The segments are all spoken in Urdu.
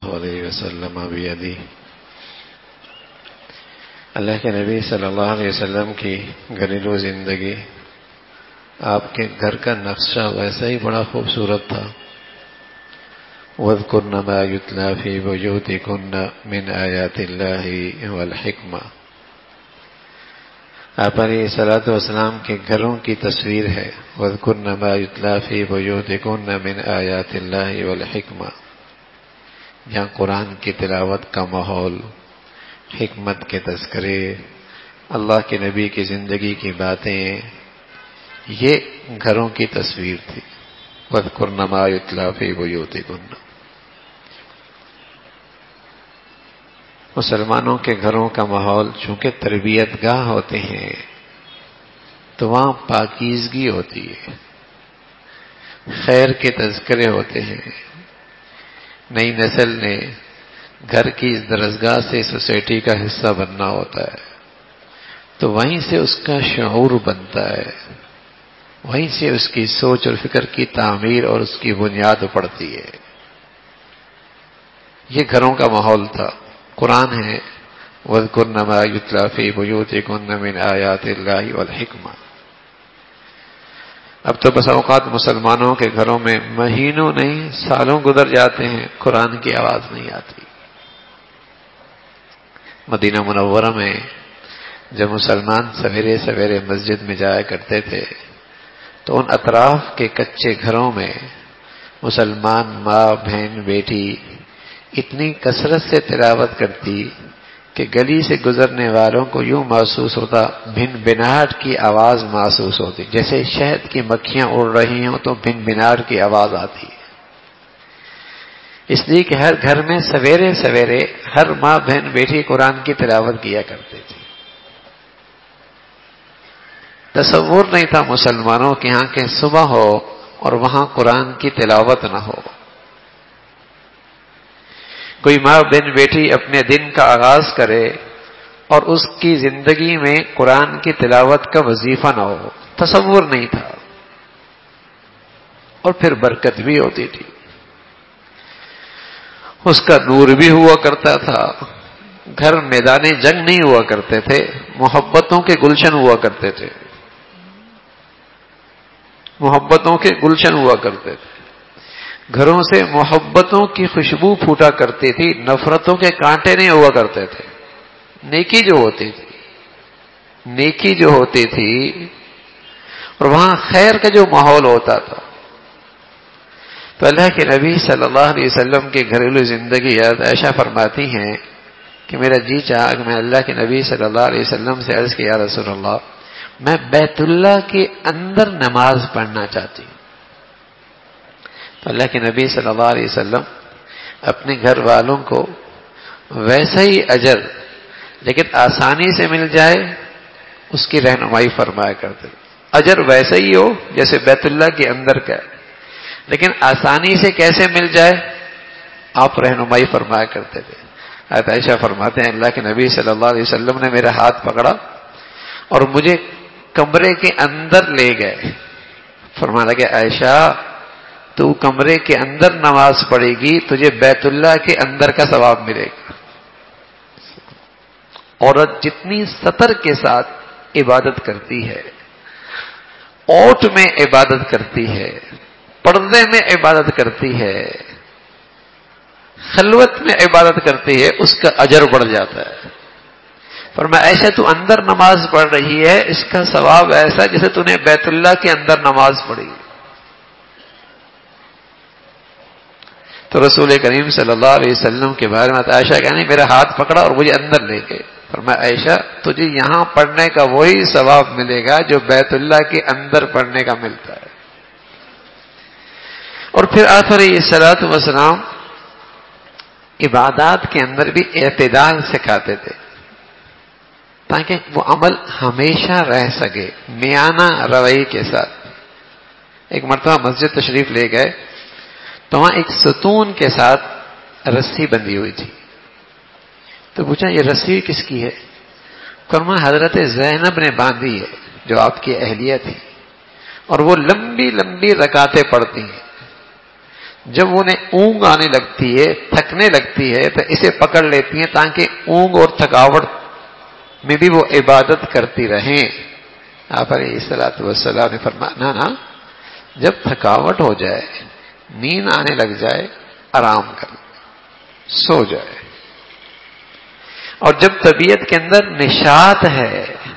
علیہ وسلم بیدی۔ اللہ کے نبی صلی اللہ علیہ وسلم کی گھریلو زندگی، آپ کے گھر کا نقشہ ویسا ہی بڑا خوبصورت تھا۔ وَاذْكُرْنَ مَا يُتْلَى فِي بُيُوتِكُنَّ مِنْ آيَاتِ اللَّهِ وَالْحِكْمَةِ۔ آپ علیہ الصلوۃ والسلام کے گھروں کی تصویر ہے۔ وَاذْكُرْنَ مَا يُتْلَى فِي بُيُوتِكُنَّ مِنْ آيَاتِ اللَّهِ وَالْحِكْمَةِ، جہاں قرآن کی تلاوت کا ماحول، حکمت کے تذکرے، اللہ کے نبی کی زندگی کی باتیں، یہ گھروں کی تصویر تھی۔ وَاذْكُرْنَ مَا يُتْلَى فِي بُيُوتِكُنَّ۔ مسلمانوں کے گھروں کا ماحول چونکہ تربیت گاہ ہوتے ہیں تو وہاں پاکیزگی ہوتی ہے، خیر کے تذکرے ہوتے ہیں۔ نئی نسل نے گھر کی اس درسگاہ سے سوسائٹی کا حصہ بننا ہوتا ہے، تو وہیں سے اس کا شعور بنتا ہے، وہیں سے اس کی سوچ اور فکر کی تعمیر اور اس کی بنیاد پڑتی ہے۔ یہ گھروں کا ماحول تھا۔ قرآن ہے وَاذْكُرْنَ مَا يُتْلَى فِي بُيُوتِكُنَّ مِنْ آيَاتِ اللَّهِ وَالْحِكْمَةِ۔ اب تو بس اوقات مسلمانوں کے گھروں میں مہینوں نہیں سالوں گزر جاتے ہیں، قرآن کی آواز نہیں آتی۔ مدینہ منورہ میں جب مسلمان سویرے سویرے مسجد میں جایا کرتے تھے تو ان اطراف کے کچے گھروں میں مسلمان ماں بہن بیٹی اتنی کثرت سے تلاوت کرتی کہ گلی سے گزرنے والوں کو یوں محسوس ہوتا، بھن بھناہٹ کی آواز محسوس ہوتی، جیسے شہد کی مکھیاں اڑ رہی ہوں تو بھن بھناہٹ کی آواز آتی ہے۔ اس لیے کہ ہر گھر میں سویرے سویرے ہر ماں بہن بیٹی قرآن کی تلاوت کیا کرتے تھے۔ تصور نہیں تھا مسلمانوں کے ہاں کہ صبح ہو اور وہاں قرآن کی تلاوت نہ ہو۔ کوئی ماں بہن بیٹی اپنے دن کا آغاز کرے اور اس کی زندگی میں قرآن کی تلاوت کا وظیفہ نہ ہو، تصور نہیں تھا۔ اور پھر برکت بھی ہوتی تھی، اس کا نور بھی ہوا کرتا تھا۔ گھر میدان جنگ نہیں ہوا کرتے تھے، محبتوں کے گلشن ہوا کرتے تھے، محبتوں کے گلشن ہوا کرتے تھے۔ گھروں سے محبتوں کی خوشبو پھوٹا کرتی تھی، نفرتوں کے کانٹے نہیں ہوا کرتے تھے۔ نیکی جو ہوتی تھی اور وہاں خیر کا جو ماحول ہوتا تھا۔ تو اللہ کے نبی صلی اللہ علیہ وسلم کی گھریلو زندگی عائشہ فرماتی ہیں کہ میرا جی چاہا کہ میں اللہ کے نبی صلی اللہ علیہ وسلم سے عرض کیا، یا رسول اللہ، میں بیت اللہ کے اندر نماز پڑھنا چاہتی ہوں۔ تو اللہ کے نبی صلی اللہ علیہ وسلم اپنے گھر والوں کو ویسا ہی اجر لیکن آسانی سے مل جائے اس کی رہنمائی فرمایا کرتے۔ اجر ویسا ہی ہو جیسے بیت اللہ کے اندر کا ہے، لیکن آسانی سے کیسے مل جائے آپ رہنمائی فرمایا کرتے تھے۔ حضرت عائشہ فرماتے ہیں اللہ کے نبی صلی اللہ علیہ وسلم نے میرا ہاتھ پکڑا اور مجھے کمرے کے اندر لے گئے، فرمانے لگے عائشہ تو کمرے کے اندر نماز پڑھے گی، تجھے بیت اللہ کے اندر کا ثواب ملے گا۔ عورت جتنی سطر کے ساتھ عبادت کرتی ہے، اوٹ میں عبادت کرتی ہے، پردے میں عبادت کرتی ہے، خلوت میں عبادت کرتی ہے، اس کا اجر بڑھ جاتا ہے۔ فرمایا عائشہ تو اندر نماز پڑھ رہی ہے، اس کا ثواب ایسا جیسے تو نے بیت اللہ کے اندر نماز پڑھی۔ تو رسول کریم صلی اللہ علیہ وسلم کے بارے میں عائشہ کہنے میرا ہاتھ پکڑا اور مجھے اندر لے گئے۔ فرمایا عائشہ تجھے یہاں پڑھنے کا وہی ثواب ملے گا جو بیت اللہ کے اندر پڑھنے کا ملتا ہے۔ اور پھر آپ علیہ الصلوۃ والسلام عبادات کے اندر بھی اعتدال سکھاتے تھے تاکہ وہ عمل ہمیشہ رہ سکے، میانہ روی کے ساتھ۔ ایک مرتبہ مسجد تشریف لے گئے تو وہاں ایک ستون کے ساتھ رسی بندھی ہوئی تھی، تو پوچھا یہ رسی کس کی ہے؟ فرمایا حضرت زینب نے باندھی ہے جو آپ کی اہلیہ تھی، اور وہ لمبی لمبی رکعتیں پڑھتی ہیں۔ جب انہیں اونگ آنے لگتی ہے، تھکنے لگتی ہے، تو اسے پکڑ لیتی ہیں تاکہ اونگ اور تھکاوٹ میں بھی وہ عبادت کرتی رہیں۔ آپ علیہ الصلوۃ والسلام نے فرمایا نا، جب تھکاوٹ ہو جائے، نیند آنے لگ جائے، آرام کر، سو جائے، اور جب طبیعت کے اندر نشاط ہے،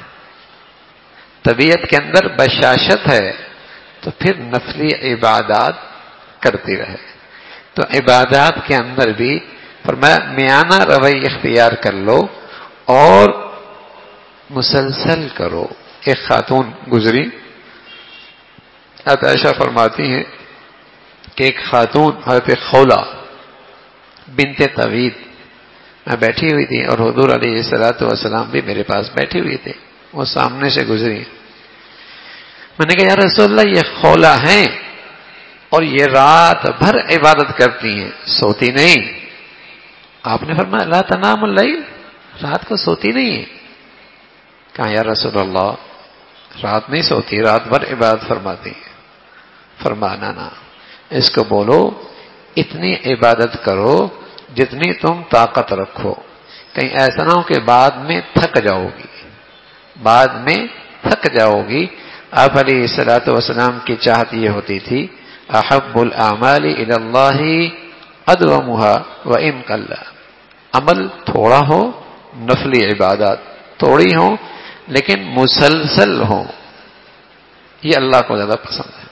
طبیعت کے اندر بشاشت ہے، تو پھر نفلی عبادات کرتی رہے۔ تو عبادات کے اندر بھی فرمایا میانہ روی اختیار کر لو اور مسلسل کرو۔ ایک خاتون گزری، عائشہ فرماتی ہیں کہ ایک خاتون حضرت خولہ بنت طویل میں بیٹھی ہوئی تھی، اور حضور علیہ الصلوۃ والسلام بھی میرے پاس بیٹھے ہوئے تھے، وہ سامنے سے گزری۔ میں نے کہا یا رسول اللہ، یہ خولہ ہیں اور یہ رات بھر عبادت کرتی ہیں، سوتی نہیں۔ آپ نے فرمایا لا تنام اللیل، رات کو سوتی نہیں ہے؟ کہا یا رسول اللہ، رات نہیں سوتی، رات بھر عبادت فرماتی ہے۔ فرمانا نا، اس کو بولو اتنی عبادت کرو جتنی تم طاقت رکھو، کہیں ایسا نہ ہو کہ بعد میں تھک جاؤ گی، بعد میں تھک جاؤ گی۔ آپ علیہ الصلوۃ والسلام کی چاہت یہ ہوتی تھی احب الاعمال الی اللہ ادومها وان قل، عمل تھوڑا ہو، نفلی عبادات تھوڑی ہو لیکن مسلسل ہو، یہ اللہ کو زیادہ پسند ہے۔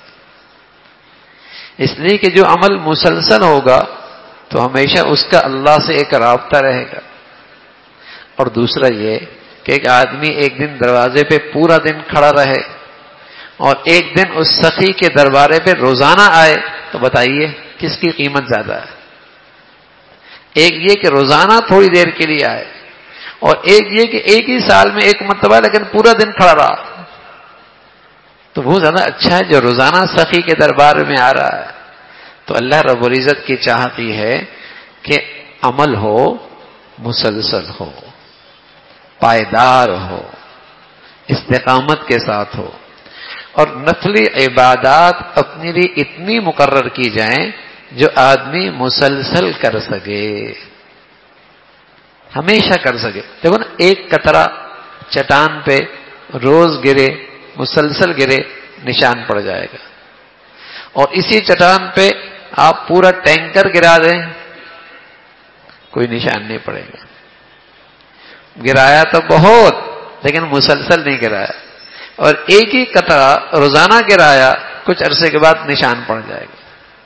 اس لیے کہ جو عمل مسلسل ہوگا تو ہمیشہ اس کا اللہ سے ایک رابطہ رہے گا، اور دوسرا یہ کہ ایک آدمی ایک دن دروازے پہ پورا دن کھڑا رہے اور ایک دن اس سخی کے دربارے پہ روزانہ آئے، تو بتائیے کس کی قیمت زیادہ ہے؟ ایک یہ کہ روزانہ تھوڑی دیر کے لیے آئے، اور ایک یہ کہ ایک ہی سال میں ایک مرتبہ لیکن پورا دن کھڑا رہا، تو وہ زیادہ اچھا ہے جو روزانہ سخی کے دربار میں آ رہا ہے۔ تو اللہ رب العزت کی چاہت یہ ہے کہ عمل ہو، مسلسل ہو، پائیدار ہو، استقامت کے ساتھ ہو، اور نفلی عبادات اپنے لیے اتنی مقرر کی جائیں جو آدمی مسلسل کر سکے، ہمیشہ کر سکے۔ دیکھو نا، ایک قطرہ چٹان پہ روز گرے، مسلسل گرے، نشان پڑ جائے گا، اور اسی چٹان پہ آپ پورا ٹینکر گرا دیں، کوئی نشان نہیں پڑے گا۔ گرایا تو بہت لیکن مسلسل نہیں گرایا، اور ایک ہی قطرہ روزانہ گرایا، کچھ عرصے کے بعد نشان پڑ جائے گا۔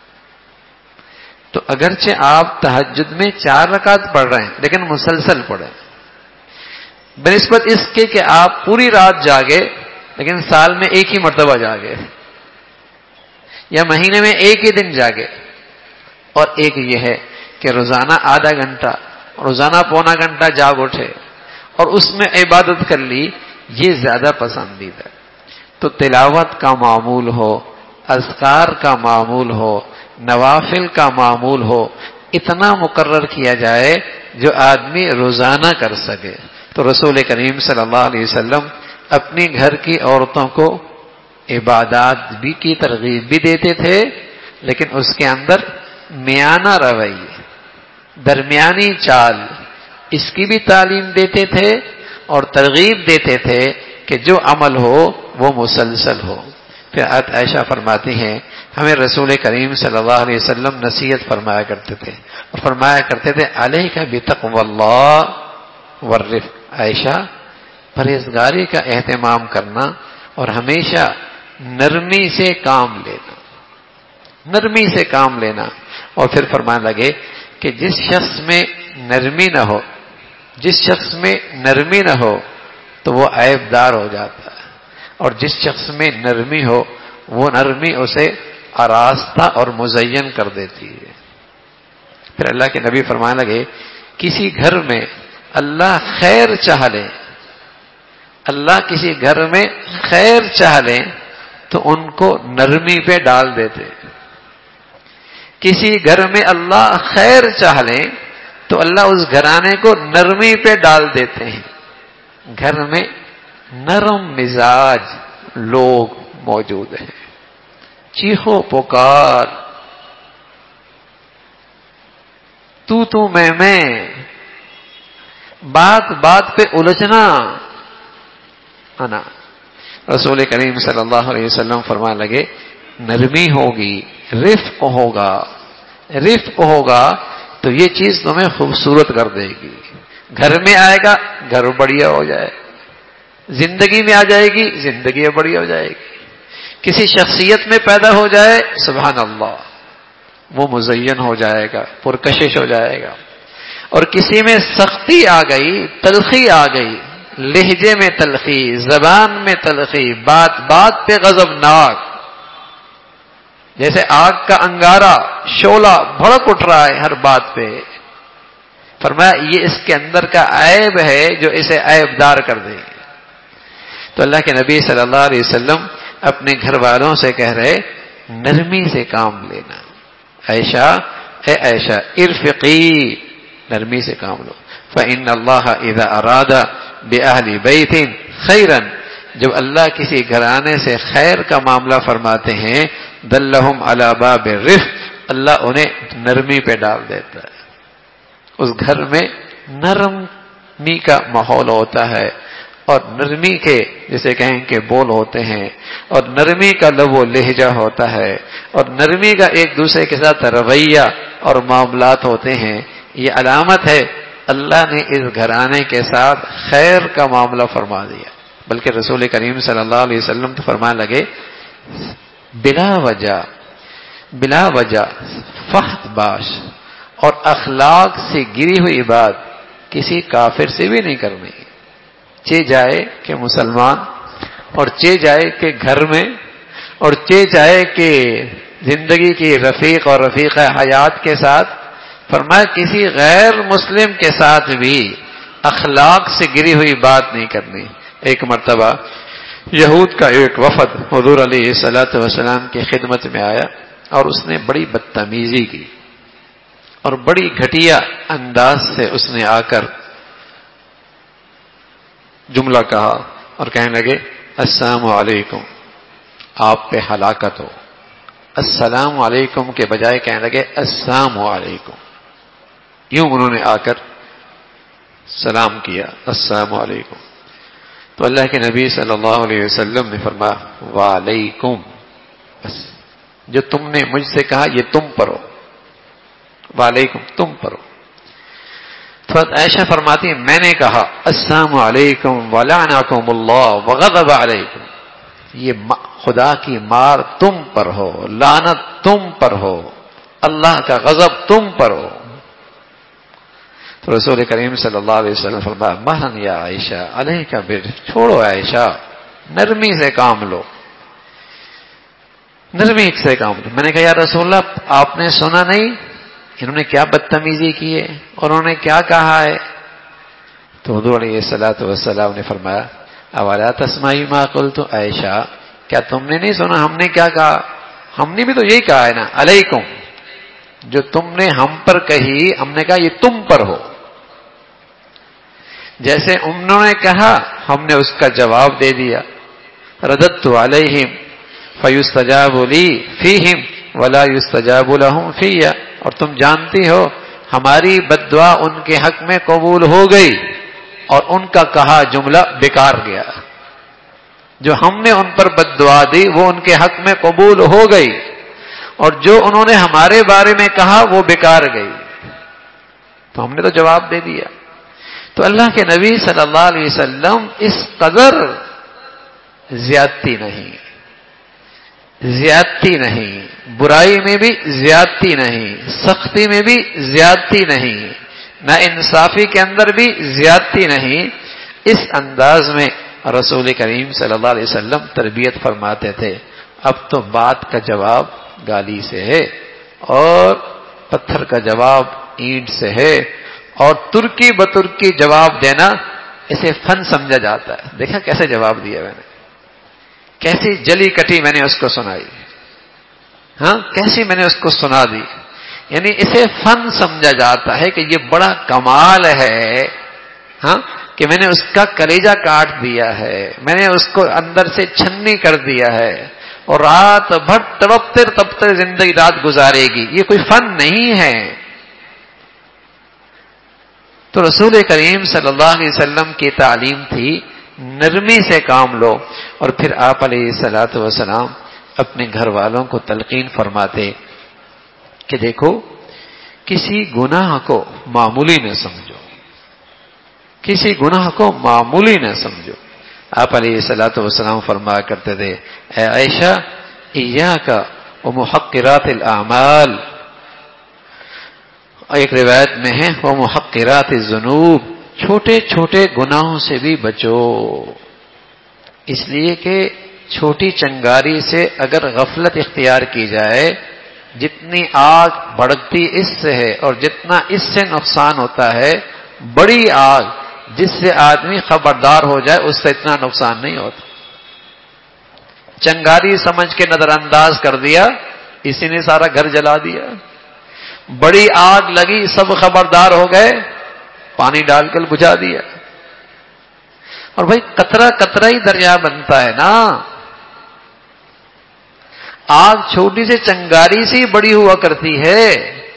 تو اگرچہ آپ تہجد میں 4 رکعت پڑھ رہے ہیں لیکن مسلسل پڑھیں، بنسبت اس کے کہ آپ پوری رات جاگے لیکن سال میں ایک ہی مرتبہ جاگے، یا مہینے میں ایک ہی دن جاگے، اور ایک یہ ہے کہ روزانہ آدھا گھنٹہ، روزانہ پونا گھنٹہ جاگ اٹھے اور اس میں عبادت کر لی، یہ زیادہ پسندیدہ ہے۔ تو تلاوت کا معمول ہو، اذکار کا معمول ہو، نوافل کا معمول ہو، اتنا مقرر کیا جائے جو آدمی روزانہ کر سکے۔ تو رسول کریم صلی اللہ علیہ وسلم اپنی گھر کی عورتوں کو عبادات بھی کی ترغیب بھی دیتے تھے، لیکن اس کے اندر میانہ رویے، درمیانی چال، اس کی بھی تعلیم دیتے تھے اور ترغیب دیتے تھے کہ جو عمل ہو وہ مسلسل ہو۔ پھر عائشہ فرماتی ہیں ہمیں رسول کریم صلی اللہ علیہ وسلم نصیحت فرمایا کرتے تھے، اور فرمایا کرتے تھے علیک بتقوی اللہ والرفق، عائشہ پرہیزگاری کا اہتمام کرنا اور ہمیشہ نرمی سے کام لینا، نرمی سے کام لینا۔ اور پھر فرمانے لگے کہ جس شخص میں نرمی نہ ہو، جس شخص میں نرمی نہ ہو تو وہ عیب دار ہو جاتا ہے، اور جس شخص میں نرمی ہو وہ نرمی اسے آراستہ اور مزین کر دیتی ہے۔ پھر اللہ کے نبی فرمانے لگے کسی گھر میں اللہ خیر چاہ لے، اللہ کسی گھر میں خیر چاہ لیں تو ان کو نرمی پہ ڈال دیتے، کسی گھر میں اللہ خیر چاہ لیں تو اللہ اس گھرانے کو نرمی پہ ڈال دیتے ہیں۔ گھر میں نرم مزاج لوگ موجود ہیں، چیخو پکار تو میں بات بات پہ الجھنا آنا. رسول کریم صلی اللہ علیہ وسلم فرمانے لگے نرمی ہوگی، رفق ہوگا تو یہ چیز تمہیں خوبصورت کر دے گی. گھر میں آئے گا گھر بڑھیا ہو جائے، زندگی میں آ جائے گی زندگی بڑھیا ہو جائے گی. کسی شخصیت میں پیدا ہو جائے سبحان اللہ وہ مزین ہو جائے گا، پرکشش ہو جائے گا. اور کسی میں سختی آ گئی، تلخی آ گئی، لہجے میں تلخی، زبان میں تلخی، بات بات پہ غضبناک، جیسے آگ کا انگارہ شعلہ بھڑک اٹھ رہا ہے ہر بات پہ. فرمایا یہ اس کے اندر کا عیب ہے جو اسے عیب دار کر دے. تو اللہ کے نبی صلی اللہ علیہ وسلم اپنے گھر والوں سے کہہ رہے نرمی سے کام لینا. عائشہ اے عائشہ ارفقی، نرمی سے کام لو. فإن اللہ اذا اراد بأہل بیت خیرا، جب اللہ کسی گھرانے سے خیر کا معاملہ فرماتے ہیں دلہم علی باب الرفق، اللہ انہیں نرمی پہ ڈال دیتا ہے. اس گھر میں نرمی کا ماحول ہوتا ہے، اور نرمی کے جسے کہیں کہ بول ہوتے ہیں، اور نرمی کا لب و لہجہ ہوتا ہے، اور نرمی کا ایک دوسرے کے ساتھ رویہ اور معاملات ہوتے ہیں. یہ علامت ہے اللہ نے اس گھرانے کے ساتھ خیر کا معاملہ فرما دیا. بلکہ رسول کریم صلی اللہ علیہ وسلم تو فرمانے لگے بلا وجہ فحت باش، اور اخلاق سے گری ہوئی بات کسی کافر سے بھی نہیں کرنی. چے جائے کہ مسلمان، اور چے جائے کہ گھر میں، اور چے جائے کہ زندگی کی رفیق اور رفیق حیات کے ساتھ. فرمایا کسی غیر مسلم کے ساتھ بھی اخلاق سے گری ہوئی بات نہیں کرنی. ایک مرتبہ یہود کا ایک وفد حضور علیہ الصلوۃ والسلام کی خدمت میں آیا، اور اس نے بڑی بدتمیزی کی، اور بڑی گھٹیا انداز سے اس نے آ کر جملہ کہا اور کہنے لگے السلام علیکم، آپ پہ ہلاکت ہو. السلام علیکم کے بجائے کہنے لگے السلام علیکم. یوں انہوں نے آ کر سلام کیا السلام علیکم. تو اللہ کے نبی صلی اللہ علیہ وسلم نے فرمایا وعلیکم، بس جو تم نے مجھ سے کہا یہ تم پر ہو، وعلیکم تم پر ہو. تو عائشہ فرماتی ہیں میں نے کہا السلام علیکم ولعنکم اللہ وغضب علیکم، یہ خدا کی مار تم پر ہو، لعنت تم پر ہو، اللہ کا غضب تم پر ہو. تو رسول کریم صلی اللہ علیہ وسلم فرمایا مہن یا عائشہ علیک بالرفق، چھوڑو عائشہ نرمی سے کام لو، نرمی سے کام لو. میں نے کہا یا رسول اللہ آپ نے سنا نہیں انہوں نے کیا بدتمیزی کی ہے اور انہوں نے کیا کہا ہے؟ تو حضور علیہ الصلوۃ والسلام نے فرمایا اولا تسمعی ما قلت عائشہ، کیا تم نے نہیں سنا ہم نے کیا کہا؟ ہم نے بھی تو یہی کہا ہے نا علیکم، جو تم نے ہم پر کہی ہم نے کہا یہ تم پر ہو. جیسے انہوں نے کہا ہم نے اس کا جواب دے دیا. رددت علیہم فیستجاب لی فیہم ولا یستجاب لہم فیہ، اور تم جانتی ہو ہماری بد دعا ان کے حق میں قبول ہو گئی اور ان کا کہا جملہ بیکار گیا. جو ہم نے ان پر بد دعا دی وہ ان کے حق میں قبول ہو گئی، اور جو انہوں نے ہمارے بارے میں کہا وہ بیکار گئی. تو ہم نے تو جواب دے دیا. تو اللہ کے نبی صلی اللہ علیہ وسلم اس قدر زیادتی نہیں، برائی میں بھی زیادتی نہیں، سختی میں بھی زیادتی نہیں، نہ انصافی کے اندر بھی زیادتی نہیں. اس انداز میں رسول کریم صلی اللہ علیہ وسلم تربیت فرماتے تھے. اب تو بات کا جواب گالی سے ہے، اور پتھر کا جواب اینٹ سے ہے، اور ترکی بترکی جواب دینا اسے فن سمجھا جاتا ہے. دیکھا کیسے جواب دیا میں نے، کیسی جلی کٹی میں نے اس کو سنائی، ہاں کیسی میں نے اس کو سنا دی. یعنی اسے فن سمجھا جاتا ہے کہ یہ بڑا کمال ہے، ہاں کہ میں نے اس کا کلیجہ کاٹ دیا ہے، میں نے اس کو اندر سے چھنی کر دیا ہے، اور رات بھر تڑپتے زندگی رات گزارے گی. یہ کوئی فن نہیں ہے. تو رسول کریم صلی اللہ علیہ وسلم کی تعلیم تھی نرمی سے کام لو. اور پھر آپ علیہ الصلوۃ والسلام اپنے گھر والوں کو تلقین فرماتے کہ دیکھو کسی گناہ کو معمولی نہ سمجھو، کسی گناہ کو معمولی نہ سمجھو. آپ علیہ الصلوۃ والسلام فرمایا کرتے تھے اے عائشہ ایاک ومحقرات الاعمال، ایک روایت میں ہے ومحقرات الذنوب، چھوٹے چھوٹے گناہوں سے بھی بچو. اس لیے کہ چھوٹی چنگاری سے اگر غفلت اختیار کی جائے، جتنی آگ بھڑکتی اس سے ہے اور جتنا اس سے نقصان ہوتا ہے، بڑی آگ جس سے آدمی خبردار ہو جائے اس سے اتنا نقصان نہیں ہوتا. چنگاری سمجھ کے نظر انداز کر دیا، اسی نے سارا گھر جلا دیا. بڑی آگ لگی، سب خبردار ہو گئے، پانی ڈال کر بجھا دیا. اور بھائی قطرہ قطرہ ہی دریا بنتا ہے نا. آگ چھوٹی سے چنگاری سے ہی بڑی ہوا کرتی ہے.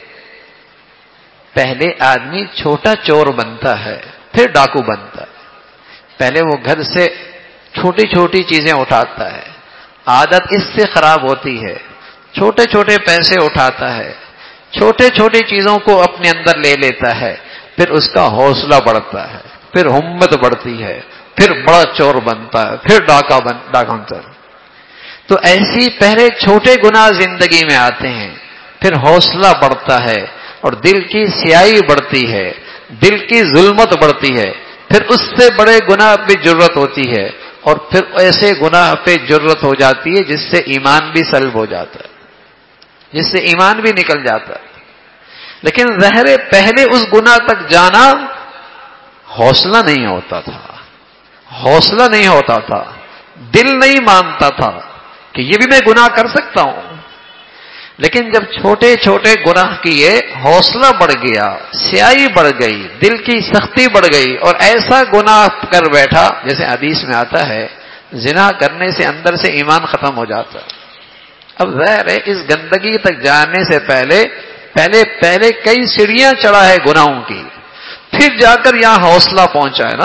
پہلے آدمی چھوٹا چور بنتا ہے پھر ڈاکو بنتا ہے. پہلے وہ گھر سے چھوٹی چھوٹی چیزیں اٹھاتا ہے، عادت اس سے خراب ہوتی ہے، چھوٹے چھوٹے پیسے اٹھاتا ہے، چھوٹے چھوٹی چیزوں کو اپنے اندر لے لیتا ہے، پھر اس کا حوصلہ بڑھتا ہے، پھر ہمت بڑھتی ہے، پھر بڑا چور بنتا ہے، پھر ڈاکا بنتا ہے. تو ایسی پہلے چھوٹے گناہ زندگی میں آتے ہیں، پھر حوصلہ بڑھتا ہے اور دل کی سیاہی بڑھتی ہے، دل کی ظلمت بڑھتی ہے، پھر اس سے بڑے گناہ پہ جرت ہوتی ہے، اور پھر ایسے گناہ پہ جرت ہو جاتی ہے جس سے ایمان بھی سلب ہو جاتا ہے، جس سے ایمان بھی نکل جاتا ہے. لیکن ظاہر پہلے اس گناہ تک جانا حوصلہ نہیں ہوتا تھا، حوصلہ نہیں ہوتا تھا، دل نہیں مانتا تھا کہ یہ بھی میں گناہ کر سکتا ہوں. لیکن جب چھوٹے چھوٹے گناہ کیے، حوصلہ بڑھ گیا، سیاہی بڑھ گئی، دل کی سختی بڑھ گئی، اور ایسا گناہ کر بیٹھا جیسے حدیث میں آتا ہے زنا کرنے سے اندر سے ایمان ختم ہو جاتا ہے. اب ظاہر ہے اس گندگی تک جانے سے پہلے کئی سیڑھیاں چڑھا ہے گناہوں کی، پھر جا کر یہاں حوصلہ پہنچا ہے نا.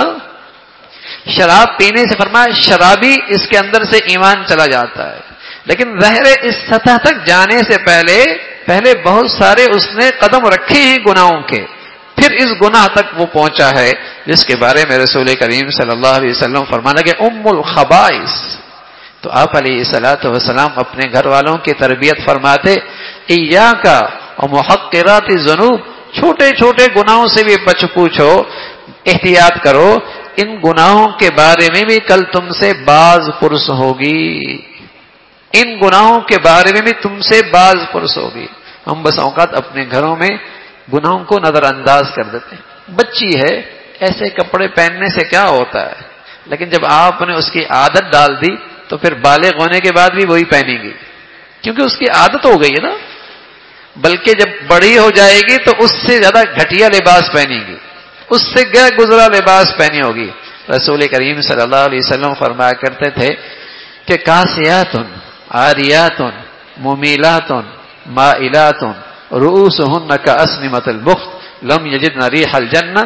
شراب پینے سے فرمایا شرابی اس کے اندر سے ایمان چلا جاتا ہے. لیکن ظاہر اس سطح تک جانے سے پہلے بہت سارے اس نے قدم رکھے ہیں گناہوں کے، پھر اس گناہ تک وہ پہنچا ہے جس کے بارے میں رسول کریم صلی اللہ علیہ وسلم فرمانا کہ ام الخبائث. تو آپ علیہ الصلوۃ والسلام اپنے گھر والوں کی تربیت فرماتے ایاک ومحقرات الذنوب، چھوٹے چھوٹے گناہوں سے بھی بچ پوچھو، احتیاط کرو، ان گناہوں کے بارے میں بھی کل تم سے باز پرس ہوگی، ان گناہوں کے بارے میں بھی تم سے باز پرس ہوگی. ہم بس اوقات اپنے گھروں میں گناہوں کو نظر انداز کر دیتے ہیں. بچی ہے، ایسے کپڑے پہننے سے کیا ہوتا ہے، لیکن جب آپ نے اس کی عادت ڈال دی تو پھر بالغ ہونے کے بعد بھی وہی پہنیں گی، کیونکہ اس کی عادت ہو گئی ہے نا. بلکہ جب بڑی ہو جائے گی تو اس سے زیادہ گھٹیا لباس پہنیں گی، اس سے غیر گزرا لباس پہنی ہوگی. رسول کریم صلی اللہ علیہ وسلم فرمایا کرتے تھے کہ کاسیات عاریات ممیلات مائلات رؤوسهن كأسنمة البخت لم يجدن ريح الجنة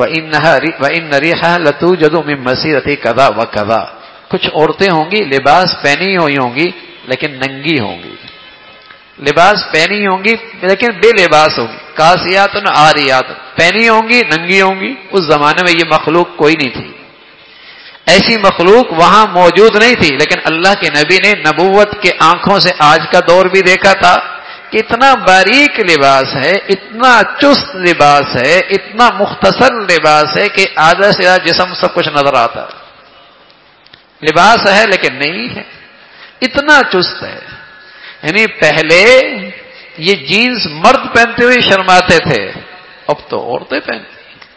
وإن ريحها لتوجد من مسيرة كذا وكذا. کچھ عورتیں ہوں گی لباس پہنی ہوئی ہوں گی لیکن ننگی ہوں گی، لباس پہنی ہوں گی لیکن بے لباس ہوں گی. کاسیات عاریات، پہنی ہوں گی ننگی ہوں گی. اس زمانے میں یہ مخلوق کوئی نہیں تھی، ایسی مخلوق وہاں موجود نہیں تھی. لیکن اللہ کے نبی نے نبوت کے آنکھوں سے آج کا دور بھی دیکھا تھا کہ اتنا باریک لباس ہے، اتنا چست لباس ہے، اتنا مختصر لباس ہے کہ آدھا سے آدھا جسم سب کچھ نظر آتا ہے. لباس ہے لیکن نہیں ہے، اتنا چست ہے. یعنی پہلے یہ جینز مرد پہنتے ہوئے شرماتے تھے، اب تو عورتیں پہنتی.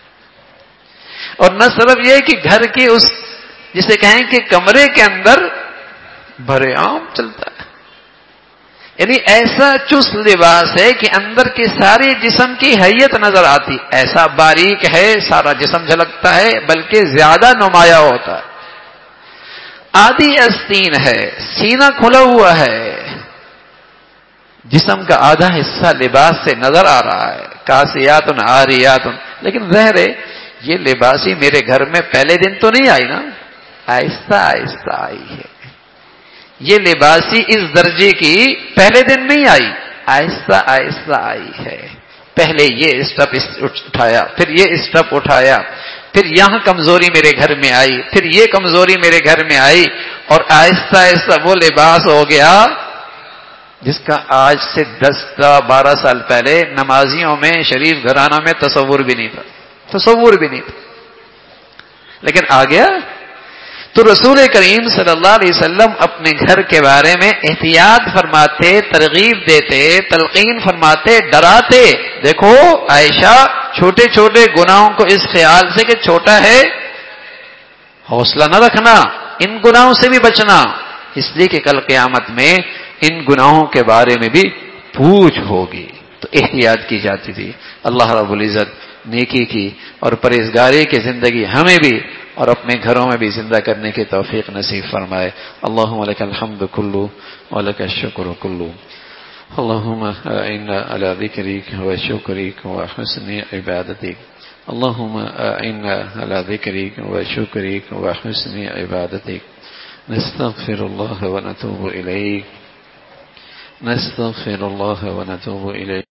اور نہ صرف یہ کہ گھر کی اس جسے کہیں کہ کمرے کے اندر بھرے عام چلتا ہے. یعنی ایسا چست لباس ہے کہ اندر کی ساری جسم کی حیت نظر آتی، ایسا باریک ہے، سارا جسم جھلکتا ہے، بلکہ زیادہ نمایاں ہوتا ہے. آدھی آستین ہے، سینہ کھلا ہوا ہے، جسم کا آدھا حصہ لباس سے نظر آ رہا ہے، کاسیات عاریات، لیکن ظاہر ہے یہ لباسی میرے گھر میں پہلے دن تو نہیں آئی نا، آہستہ آہستہ آئی ہے. یہ لباسی اس درجے کی پہلے دن نہیں آئی، آہستہ آہستہ آئی ہے. پہلے یہ اسٹیپ اٹھایا، پھر یہ اسٹیپ اٹھایا، پھر یہاں کمزوری میرے گھر میں آئی، پھر یہ کمزوری میرے گھر میں آئی، اور آہستہ آہستہ وہ لباس ہو گیا جس کا آج سے 10-12 سال پہلے نمازیوں میں، شریف گھرانہ میں تصور بھی نہیں تھا، تصور بھی نہیں تھا، لیکن آ گیا. تو رسول کریم صلی اللہ علیہ وسلم اپنے گھر کے بارے میں احتیاط فرماتے، ترغیب دیتے، تلقین فرماتے، ڈراتے. دیکھو عائشہ، چھوٹے چھوٹے گناہوں کو اس خیال سے کہ چھوٹا ہے حوصلہ نہ رکھنا، ان گناہوں سے بھی بچنا، اس لیے کہ کل قیامت میں ان گناہوں کے بارے میں بھی پوچھ ہوگی. تو احتیاط کی جاتی تھی. اللہ رب العزت نیکی کی اور پرہیزگاری کی زندگی ہمیں بھی اور اپنے گھروں میں بھی زندہ کرنے کی توفیق نصیب فرمائے. اللہم لک الحمد کلو ولک الشکر کلو. اللہم اعنا علی ذکرک وشکرک وحسن عبادتک. اللہم اعنا علی ذکرک وشکرک وحسن عبادتک. نستغفر اللہ ونتوب الیک، نستغفر اللہ ونتوب الیک.